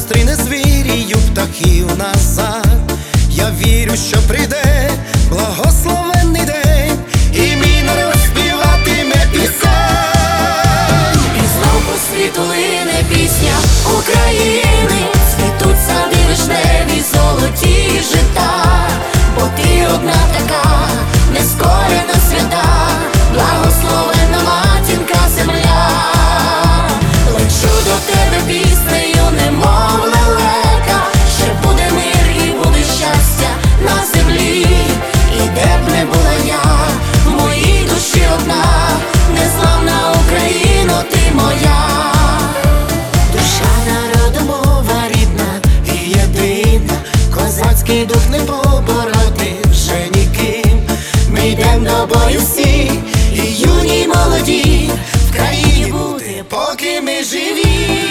зустріне звірію птахів назад. Я вірю, що прийде благословенний день, і мій народ співатиме пісень. І знов по світу лине пісня України, цвітуть сади вишневі, золоті жита, бо ти одна така, нескорена свята, благословенна матінка земля. Лечу до тебе піснею, немов лелека, ще буде мир і буде щастя на землі. І де б не була я, в моїй душі одна, незламна Україно, ти моя. Душа народу, мова рідна і єдина, козацький дух не побороти вже ніким. Ми йдем до бою всі, і юні, і молоді, в країні бути, поки ми живі.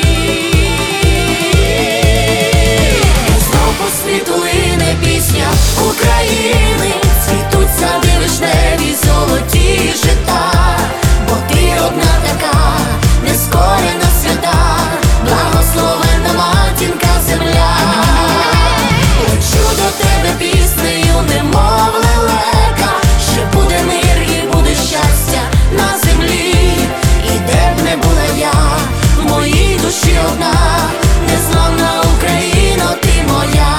І знов по світу лине пісня України, цвітуть сади вишневі, золоті жита, бо ти одна така, нескорена свята, благословенна матінка земля. Лечу до тебе піснею, немов лелека, ще буде мир і буде щастя на землі. І де б не була я, в моїй душі одна, незламна Україно, ти моя.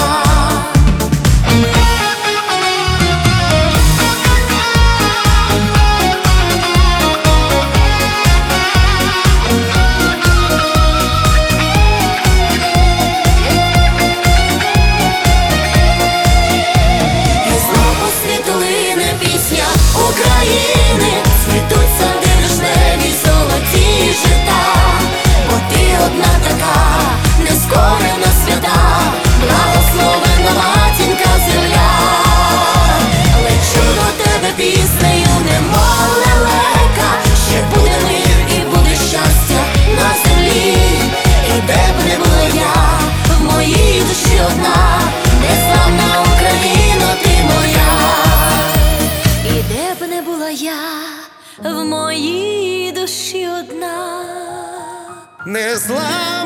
України, цвітуть сади вишневі, золоті жита, бо ти одна така, нескорена свята, благословенна матінка земля. Лечу до тебе піснею, немов лелека, ще буде мир і буде щастя на землі. І де б не була я, в моїй душі одна, незламна Україно, ти моя. І де б не була я, в моїй душі одна, Незламна